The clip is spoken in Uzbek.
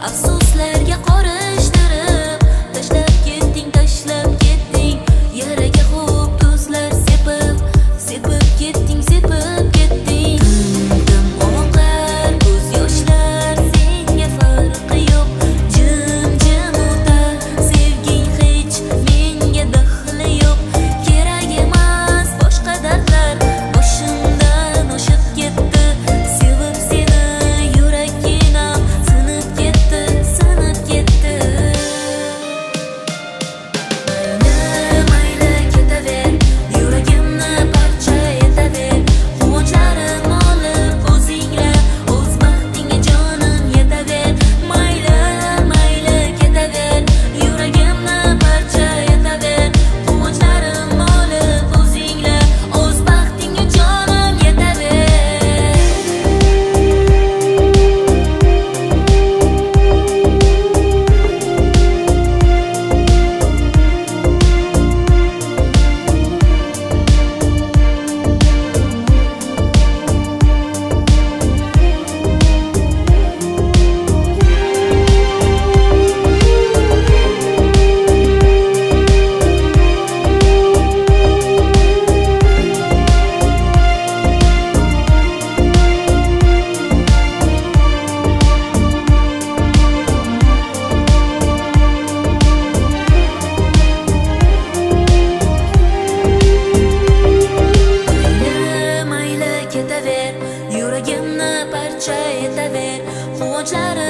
afsuslarga qorishtirib tashlab ketding yaraga xo'p tuzlar sepib ketding tim oqar ko'z yoshlar senga farqi yo'q jim o'tar sevging hech menga daxli yo'q kerak emas boshqa dardlar boshimdan oshib ketdi sevib seni yuraginam sinib ketdi mayli ketaver yuragimni parcha etaver quvonchlarim olib o'zinglar o'z baxtingga jonim yetaver mayli ketaver yuragimni parcha etaver quvonchlarim olib o'zinglar o'z baxtingga jonim yetaver mayli ketaver yuragimni parcha etaver quvonchlarim